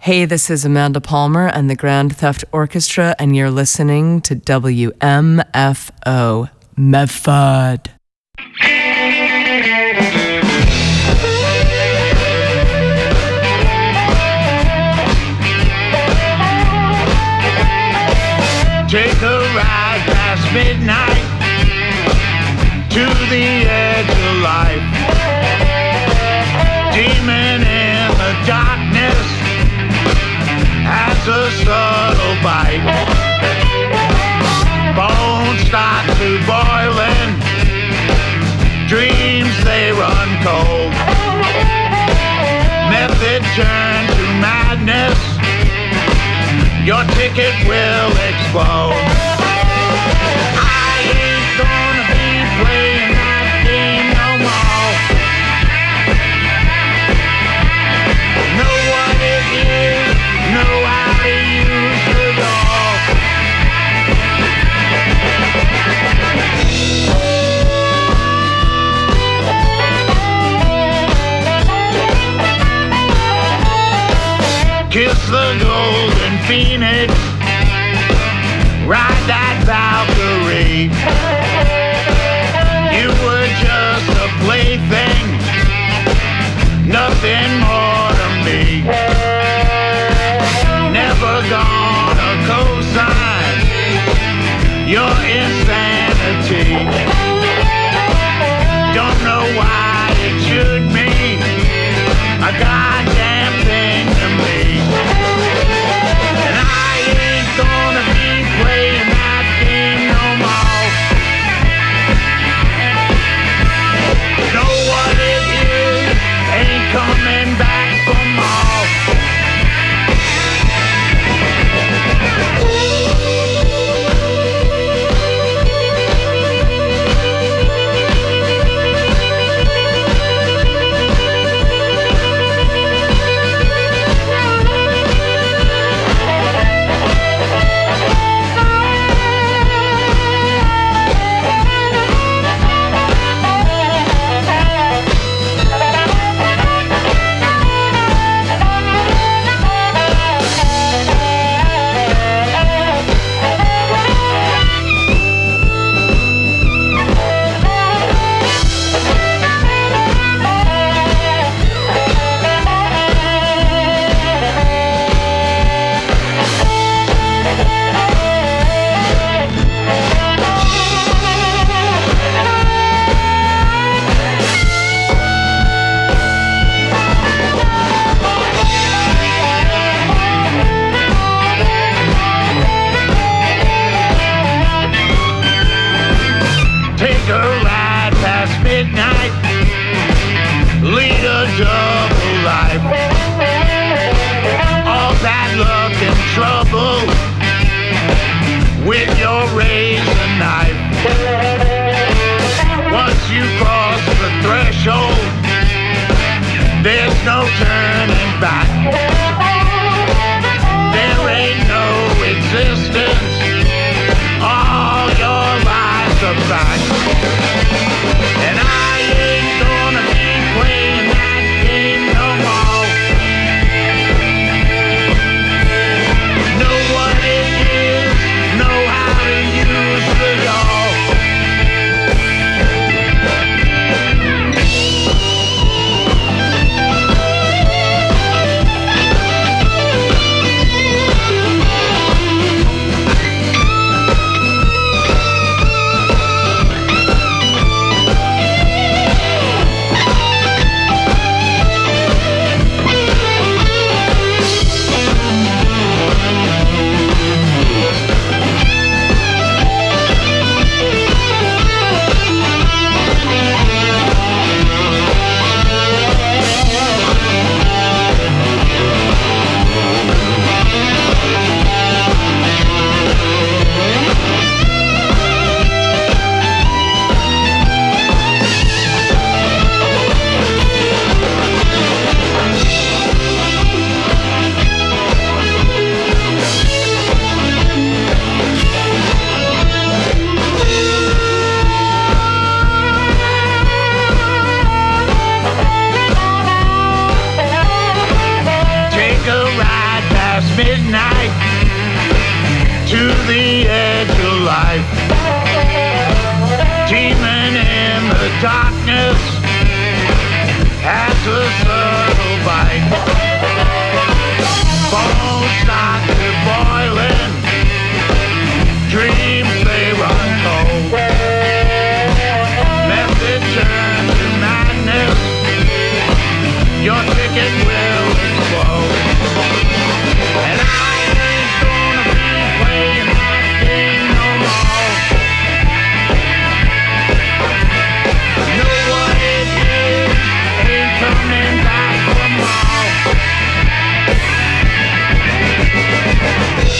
Hey, this is Amanda Palmer and the Grand Theft Orchestra, and you're listening to WMFO Medford. Take a ride past midnight to the edge of life. Demon in the darkness has a subtle bite. Bones start to boiling, dreams they run cold. Method turn to madness, your ticket will explode. I ain't gonna be playing that game no more. Know what it is, know how to use the door. Kiss the golden phoenix, ride that Valkyrie. You were just a plaything, nothing more to me. Never gonna co-sign your insanity. Don't know why it should mean a goddamn thing to me. And I ain't gonna be playing that game no more. Know what it is, ain't coming back for more. Take a ride past midnight, lead a double life. All bad luck and trouble with your razor knife. Once you cross the threshold, there's no turning back. There ain't no existence, all your lies are back. And I ain't gonna be playing that game no more. Know what it is, know how to use the door. edge of life, teeming in the darkness as a subtle bite. Bones start to boiling, dreams they run cold. Method turns to madness, your ticket will explode. And I ain't gonna be playing that game no more. I know what it is, ain't coming back for more.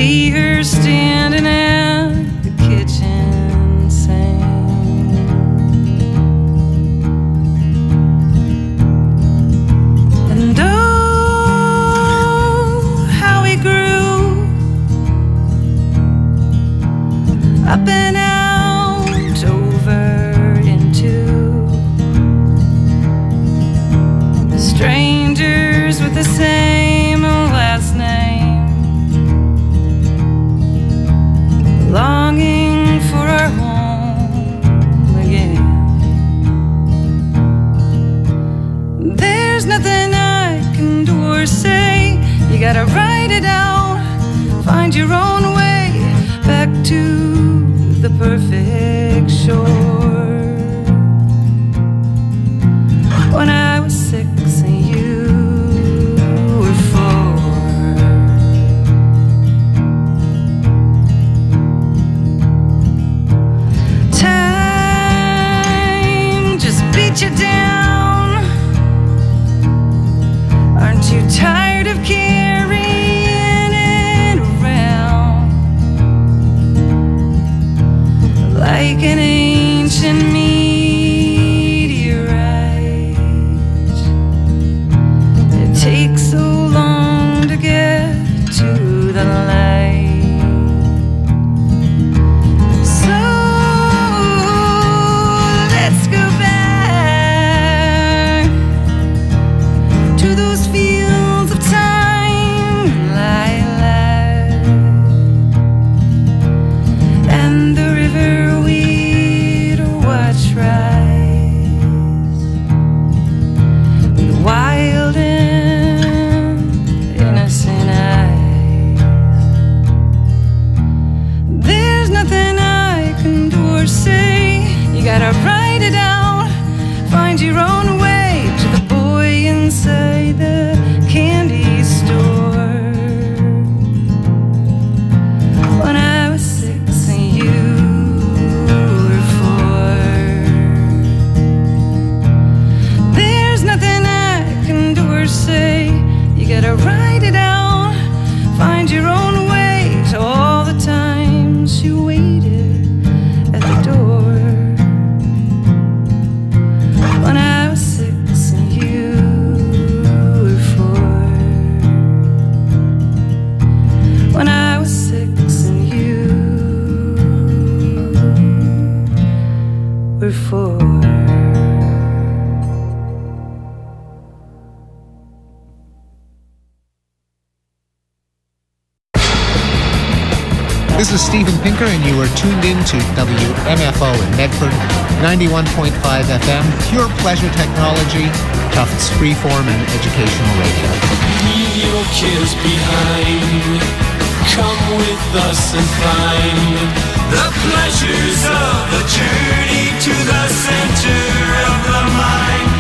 see her standing at the kitchen sink. And oh, how he grew up and out over into strangers with the same last name, longing for our home again. There's nothing I can do or say. You gotta write it out, find your own way back to the perfect shore. When I was 6 and you were 4, time just beat you down. Aren't you tired of carrying it around like an ancient meteorite? It takes so long to get to the light. So let's go back to those fields of time, lilac, and the river we'd watch rise, with wild and innocent eyes. There's nothing I can do or say. You gotta write it out, find your own way to the boy inside the candy store. When I was 6 and you were 4, there's nothing I can do or say. You gotta write it out, find your own way to all the times you waited at the door. When I was 6 and you were 4. When I was 6 and you were 4. This is Steven Pinker, and you are tuned in to WMFO in Medford, 91.5 FM, pure pleasure technology, Tufts freeform and educational radio. Leave your kids behind. Come with us and find the pleasures of the journey to the center of the mind.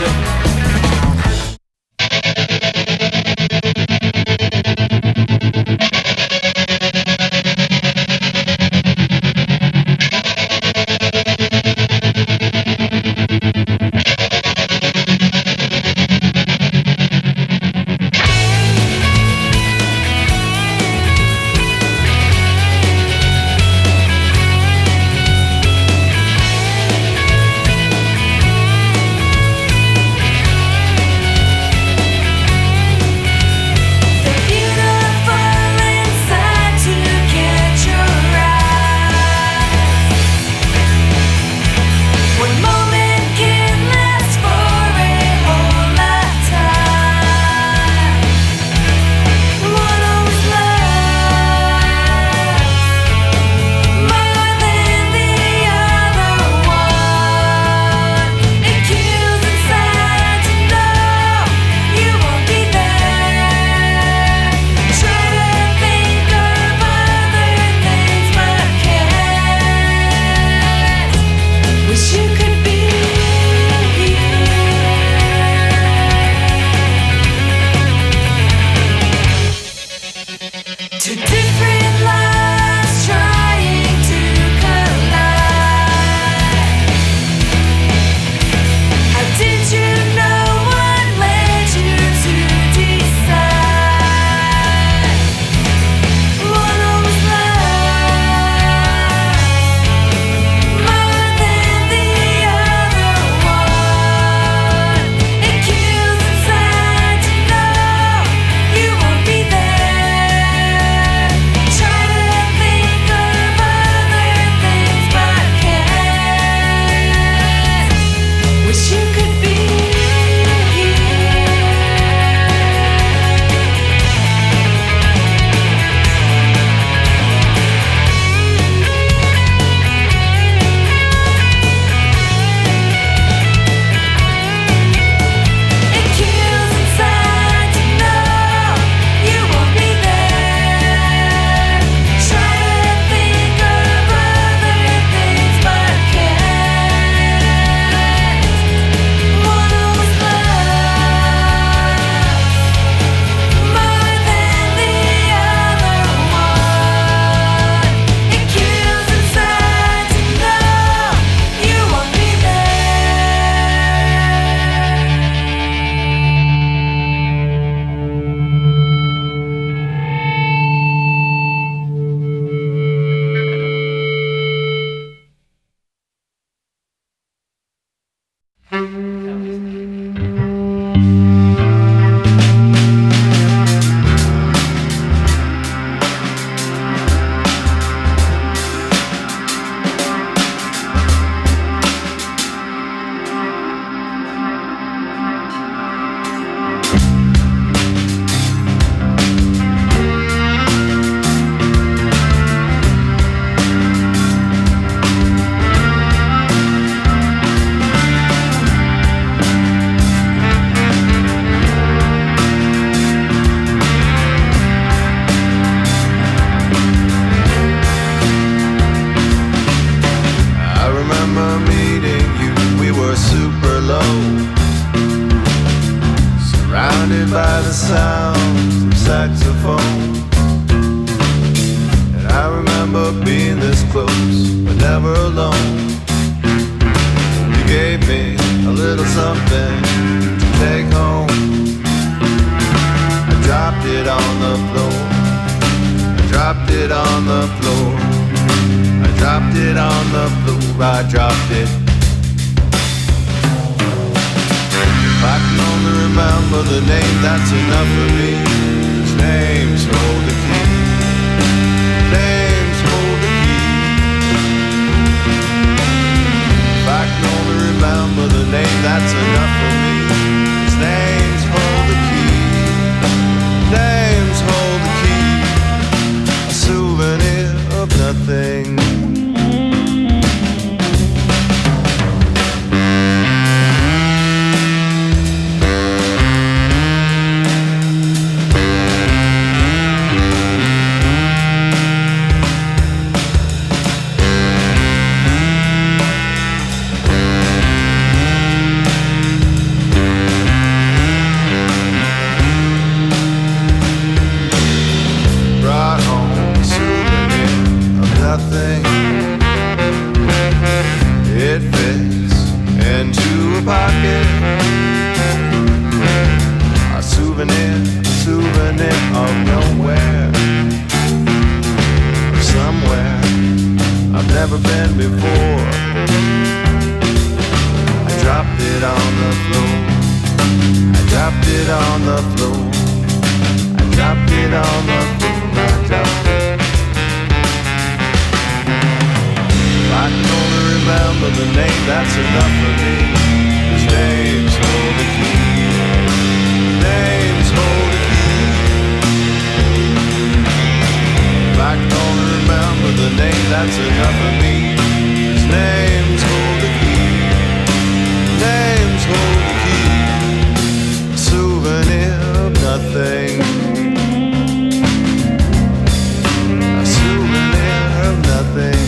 surrounded by the sounds of saxophone. And I remember being this close, but never alone. You gave me a little something to take home. I dropped it on the floor. I dropped it on the floor. I dropped it on the floor. I dropped it. If I can only remember the name, that's enough for me. His name's hold the key. Name's hold the key. If I can only remember the name, that's enough for me. His name's hold the key. Name's hold the key. A souvenir of nothing. It fits into a pocket. A souvenir of nowhere, somewhere I've never been before. I dropped it on the floor. I dropped it on the floor. I dropped it on the floor. I dropped it. I can only remember the name, that's enough for me. His name's hold the key. Name's hold the key. If I can only remember the name, that's enough for me. His name's hold the key. Name's hold the key. A souvenir of nothing. A souvenir of nothing.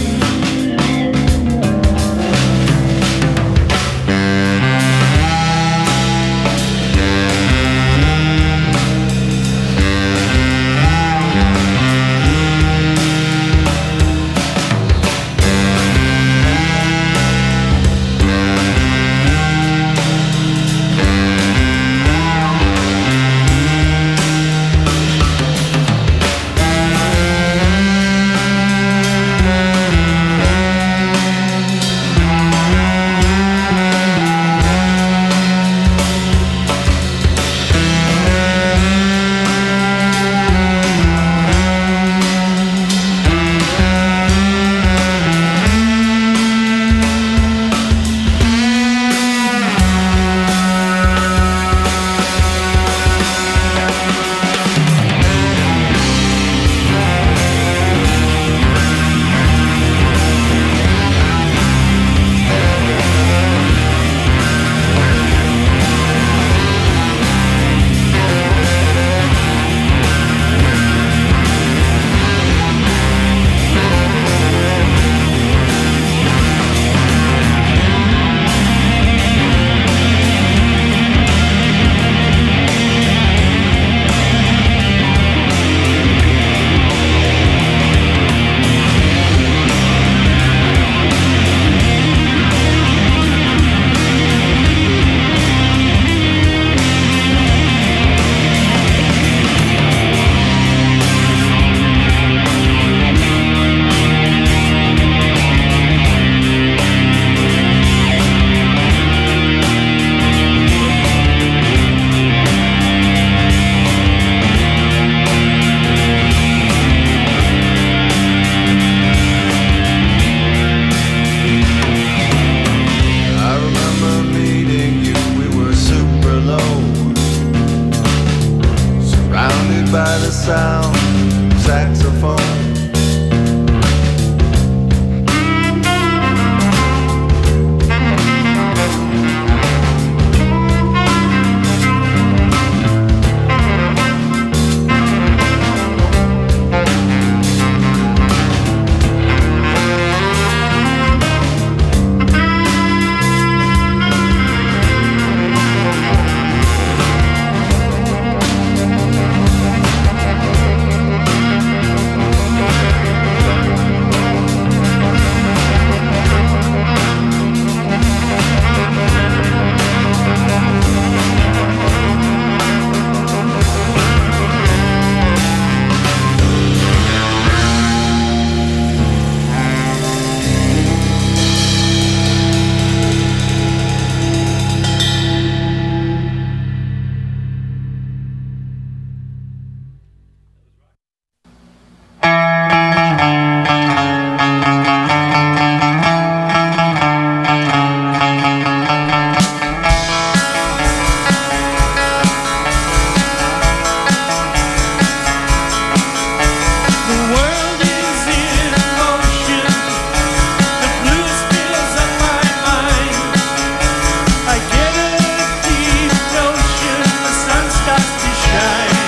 night.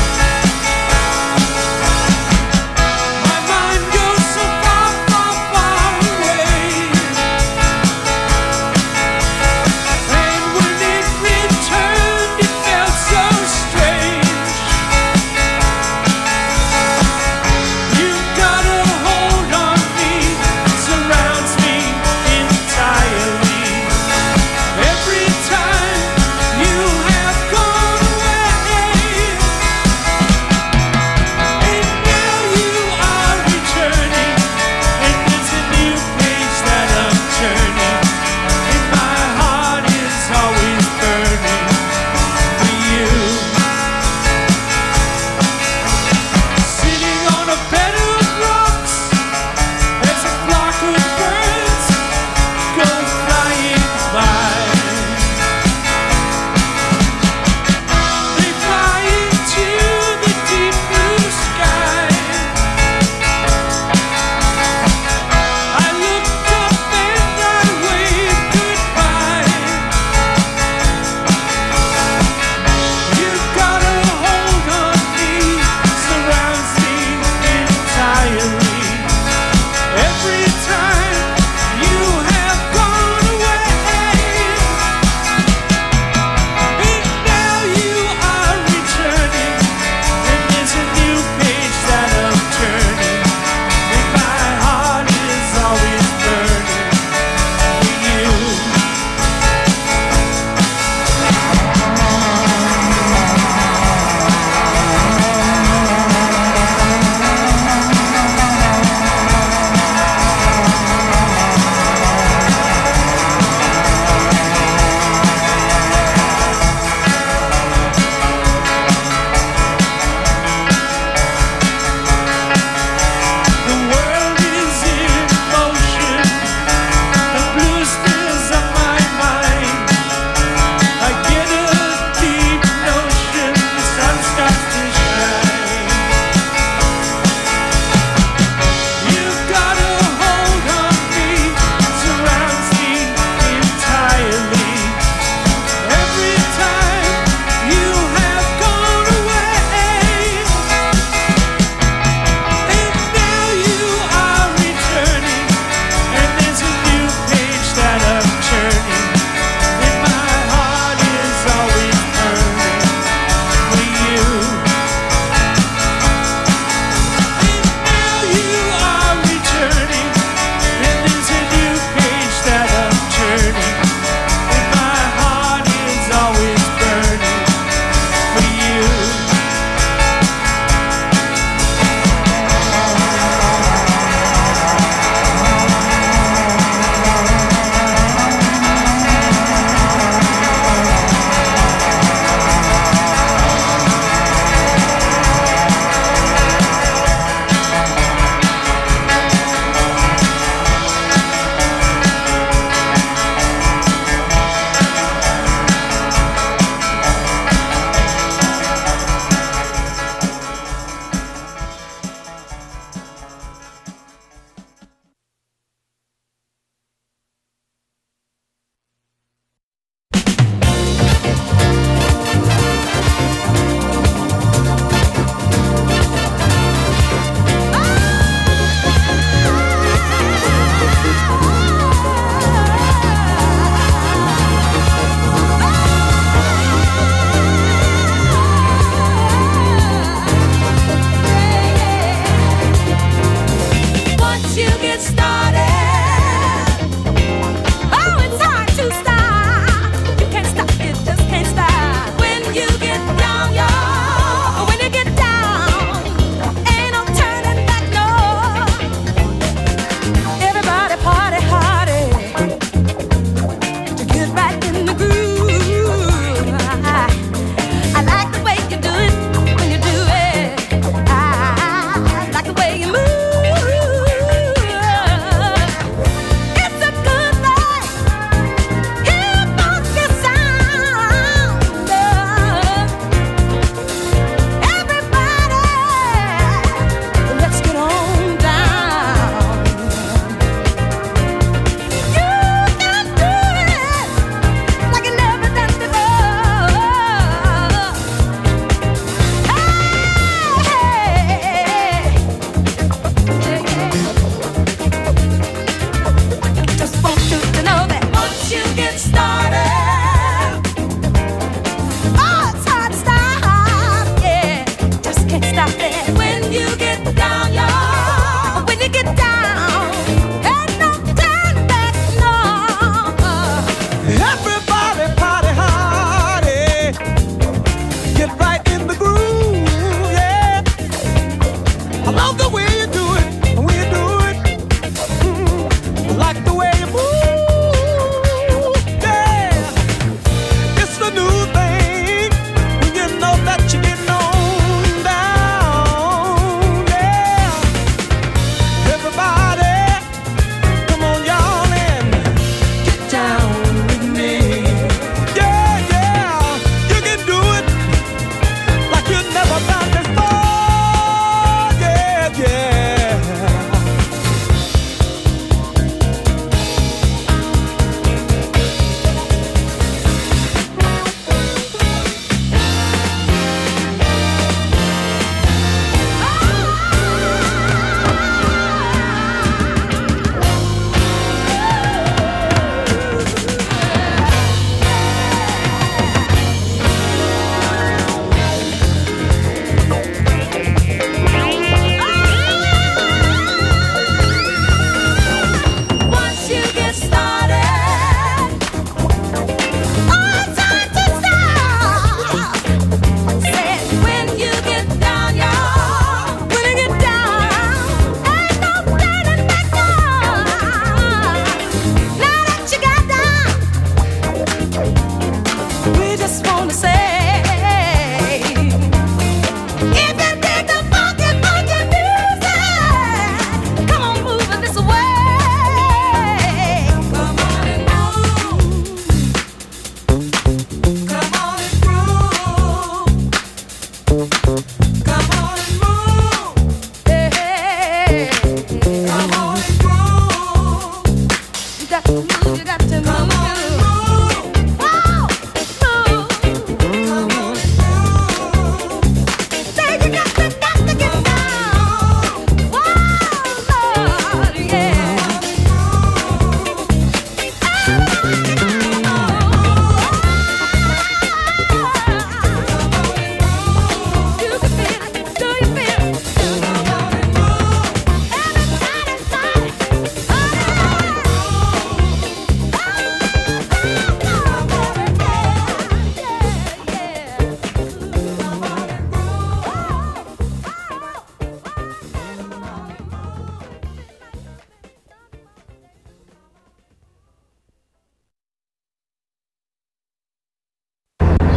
My mind goes so far, far, far away, and when it returned, it felt so strange. You've got a hold on me, surrounds me entirely. Every time you have gone away,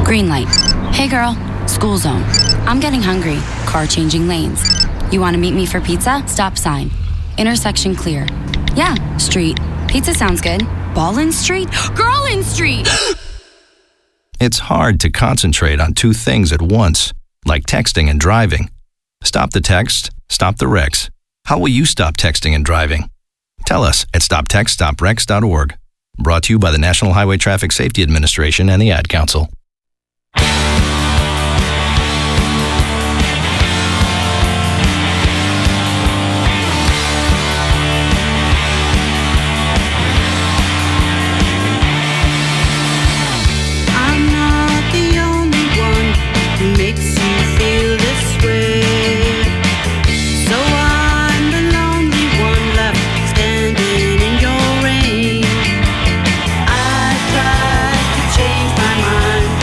Green light. Hey girl, school zone. I'm getting hungry. Car changing lanes. You want to meet me for pizza? Stop sign. Intersection clear. Yeah, street. Pizza sounds good. Ballin Street? Girlin Street! It's hard to concentrate on two things at once, like texting and driving. Stop the text, stop the wrecks. How will you stop texting and driving? Tell us at stoptextstopwrecks.org. Brought to you by the National Highway Traffic Safety Administration and the Ad Council. Change my mind.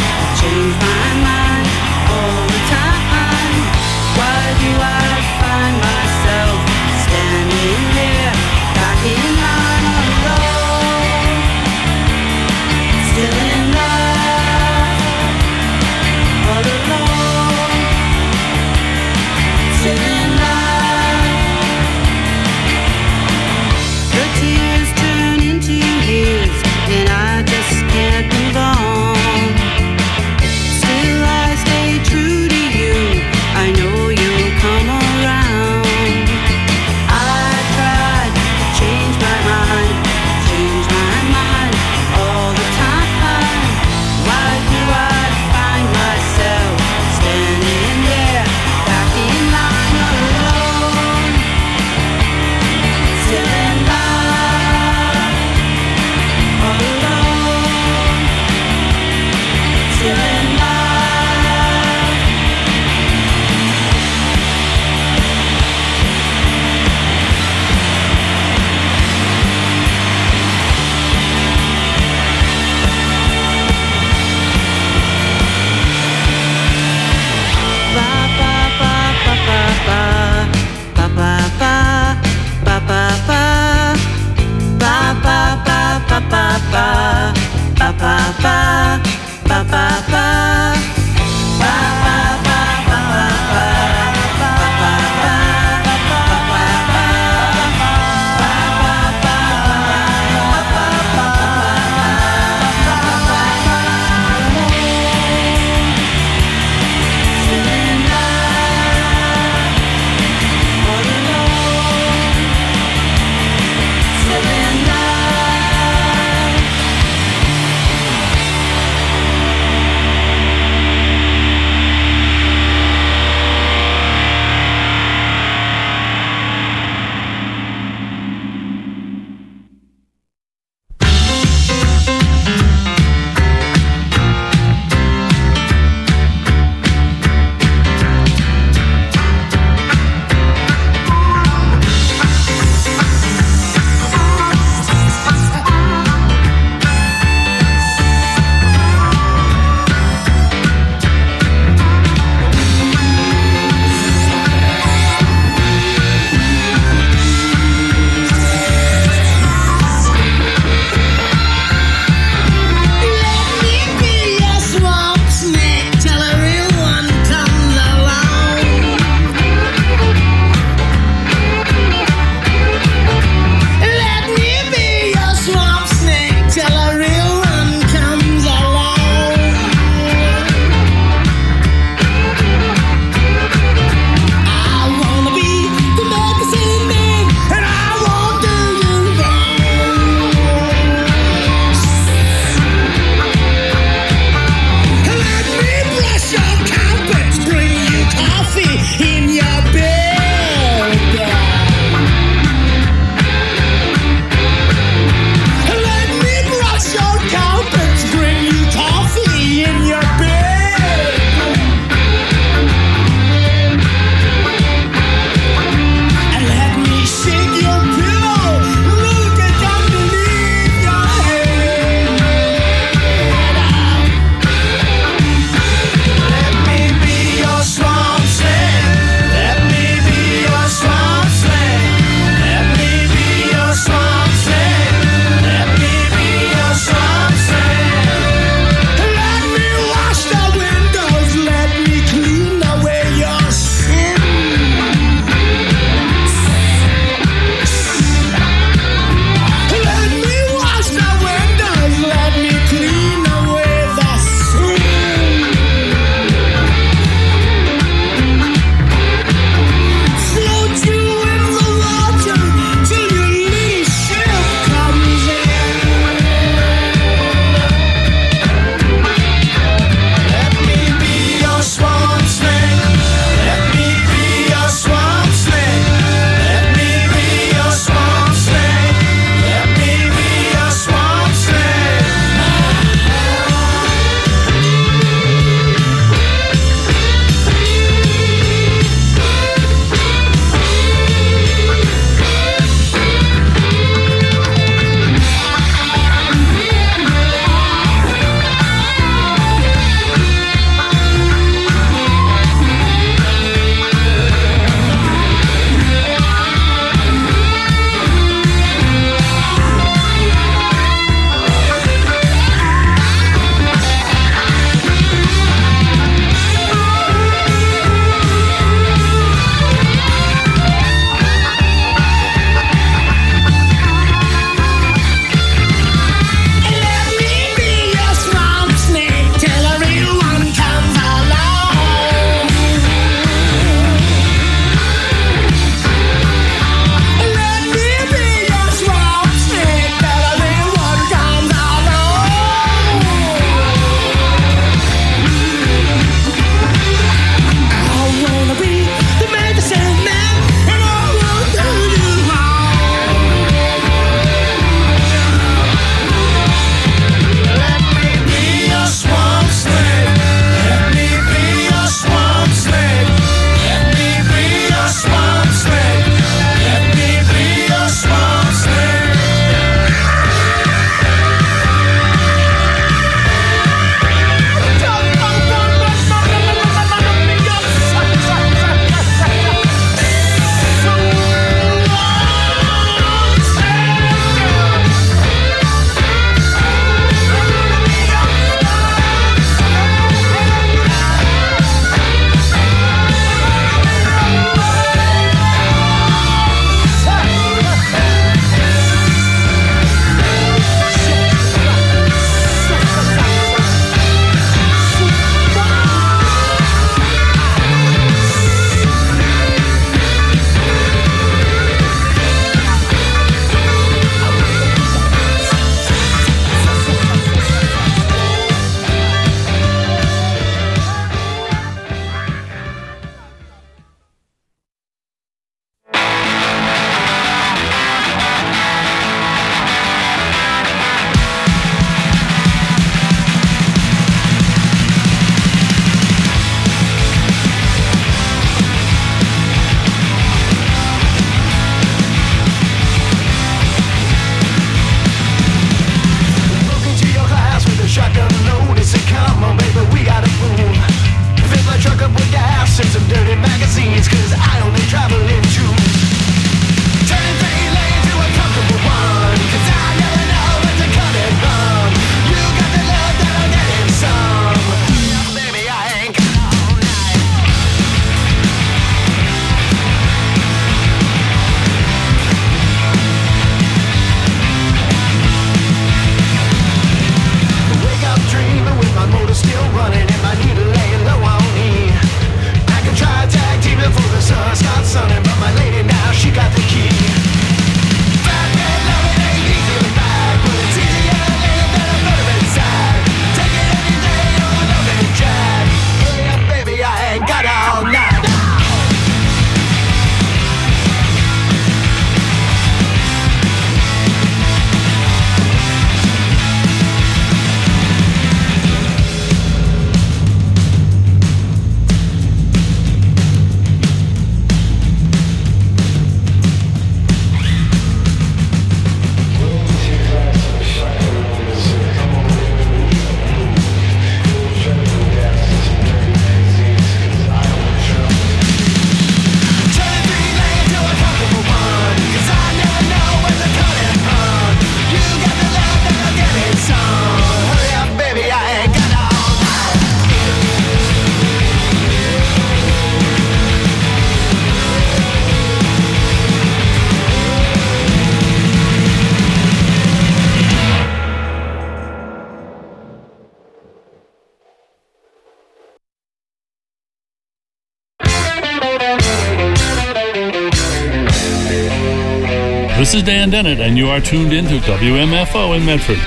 This is Dan Dennett, and you are tuned into WMFO in Medford.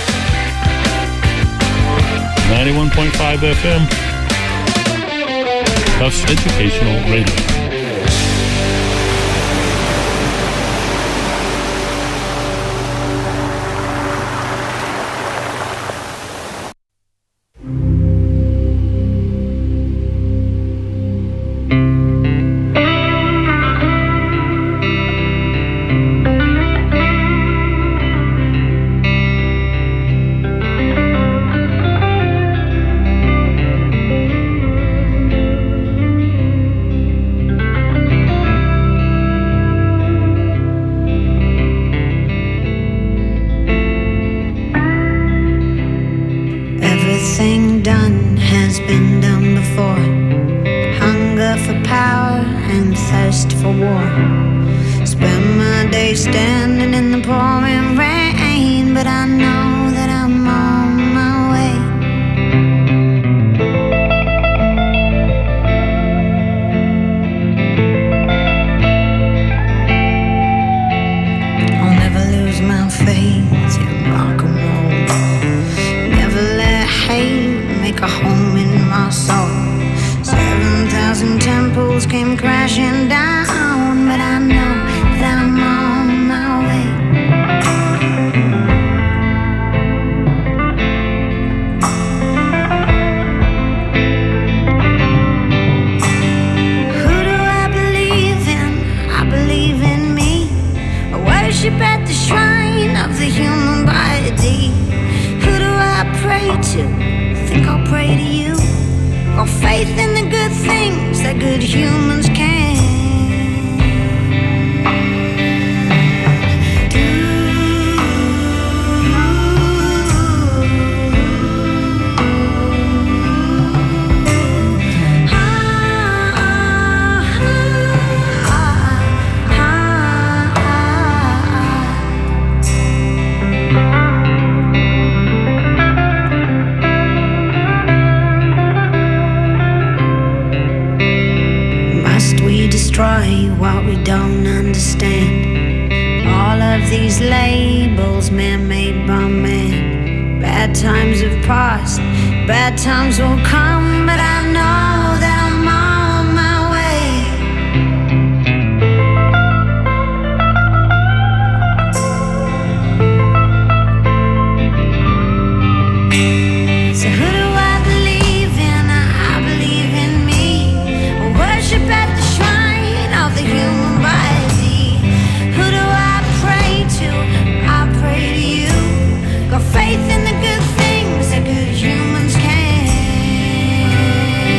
91.5 FM, Tufts Educational Radio. Faith in the good things that good humans can.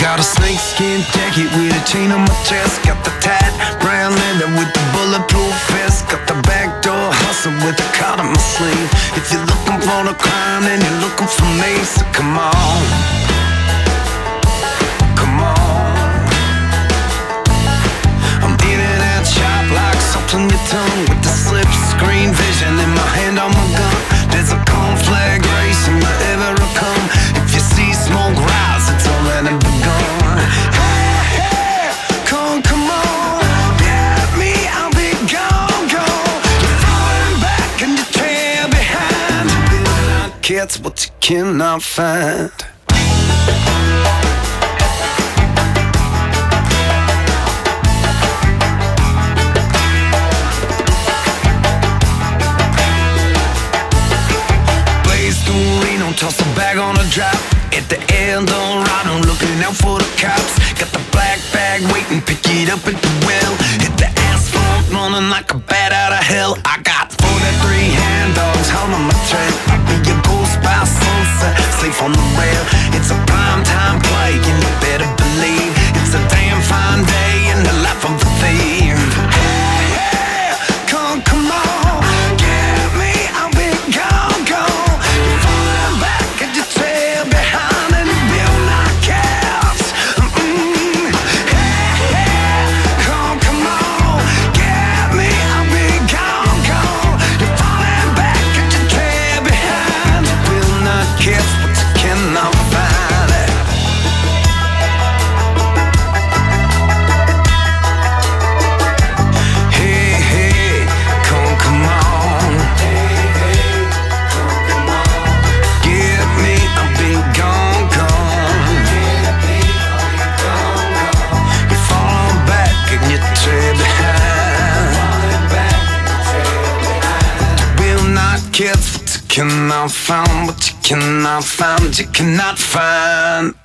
Got a snakeskin jacket with a chain on my chest. Got the tight brown leather with the bulletproof vest. Got the backdoor hustle with the card on my sleeve. If you're looking for the crime, then you're looking for me. So come on, come on. I'm in and out sharp like salt on your tongue, with the slip screen vision in my hand on my gun. There's a conflag race in my ever come. If you see smoke rise, it's already begun. Hey, hey, come on, get me, I'll be gone, gone. You're falling back and you trail behind. It's what you cannot find. Toss a bag on a drop at the Eldorado, looking out for the cops. Got the black bag waiting, pick it up at the well. Hit the asphalt, running like a bat out of hell. I got 43 hand dogs holding my trail. I'll be your ghost by sunset, safe on the rail. It's a prime time play, and you better believe it's a damn fine day in the life of the thief. Hey, hey, come on, get me, I'll be gone, gone. Cannot find what you cannot find, you cannot find.